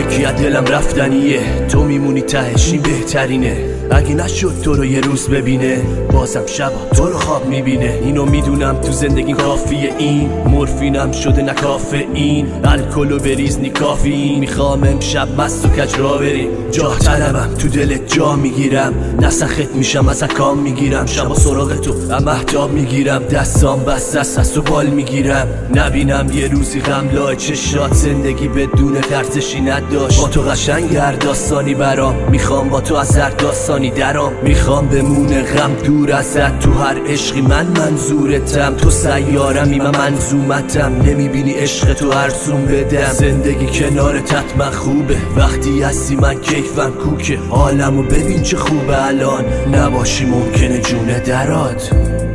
یکی از دلم رفتنیه، تو میمونی تهش، این بهترینه. اگه نشد تو رو یه روز ببینه، بازم شبا تو رو خواب میبینه. اینو میدونم تو زندگی کافیه، این مورفینم شده نه کافئین. الکلو بریز نی کافئین، میخوام امشب مست و کج را بریم. جاه طلبم تو دلت جا میگیرم، نسخت میشم از کام میگیرم. شبا سراغ تو مهتاب میگیرم، دستام بس از تو بال میگیرم. نبینم یه روزی غم لای چشات، زندگی بدون ارزشی نداشت. با تو قشنگ هر داستانی برام، میخوام با تو از هر داستانی درام. میخوام بمونه غم دور ازت، تو هر عشقی من منظورتم. تو سیارمی من منظومتم، نمیبینی عشق تو ارزون بدم. زندگی کنارت حتما خوبه، وقتی هستی من کیفم کوکه. حالمو ببین چه خوبه الان، نباشی ممکنه جونه درات.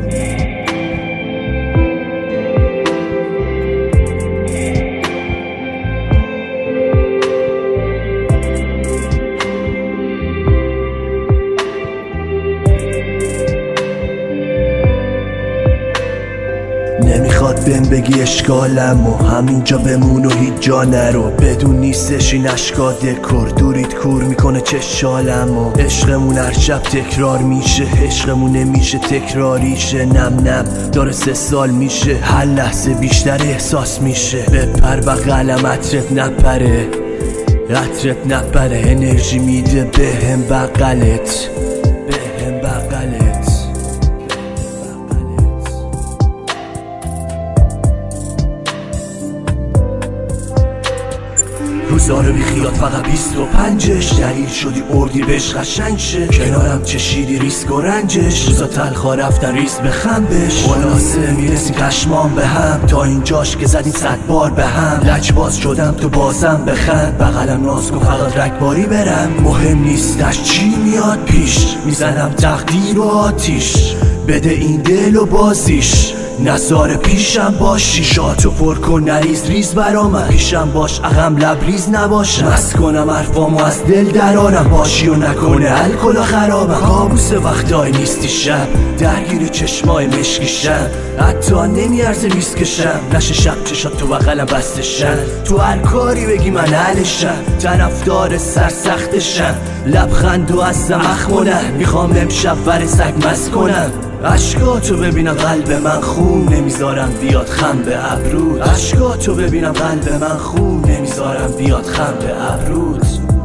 نمیخواد بهم بگی اشکالم و همینجا بمون و هیچ جا نرو. بدون نیستش این اشکا دکور، دوریت کور میکنه چشالم. و عشقمون هر شب تکرار میشه، عشقمون نمیشه تکراریشه. نم داره 3 سال میشه، هر لحظه بیشتر احساس میشه. بپر بغلم عطرت نپره، عطرت نپره. انرژی میده بهم بغلت، بهم بغلت. روزارو بیخیات فقط 25ش، دلیل شدی اردی بهش قشنگ شه. کنارم چشیدی ریسک و رنجش، روزا تلخا رفتن ریز بخم بش. خلاصه میرسیم پشمان به هم، تا اینجاش که زدیم 100 بار به هم. لجباز شدم تو بازم بخند، بغلم ناز کن فقط رگباری برم. مهم نیستش چی میاد پیش، میزنم تقدیر و آتیش. بده این دل و بازیش، نظاره پیشم باشی. شاتو پر کن نریز ریز برامن، پیشم باش عقم لبریز نباشم. مست کنم حرفامو از دل درارم، باشی و نکنه الکلا خرابم. کابوس وقتای نیستی شب، درگیر چشمای مشکیشم. حتی نمیارزه ریسکشم، نشه شب چشات تو بغلم بستشم. تو هر کاری بگی من حلشم، طرفدار سرسختشم. لبخند و از مخمونم، میخوام امشب ور سگ مست کنم. اشکاتو ببینم قلب من خون، نمیذارم بیاد خم به ابرود. اشکاتو ببینم قلب من خون، نمیذارم بیاد خم به ابرود.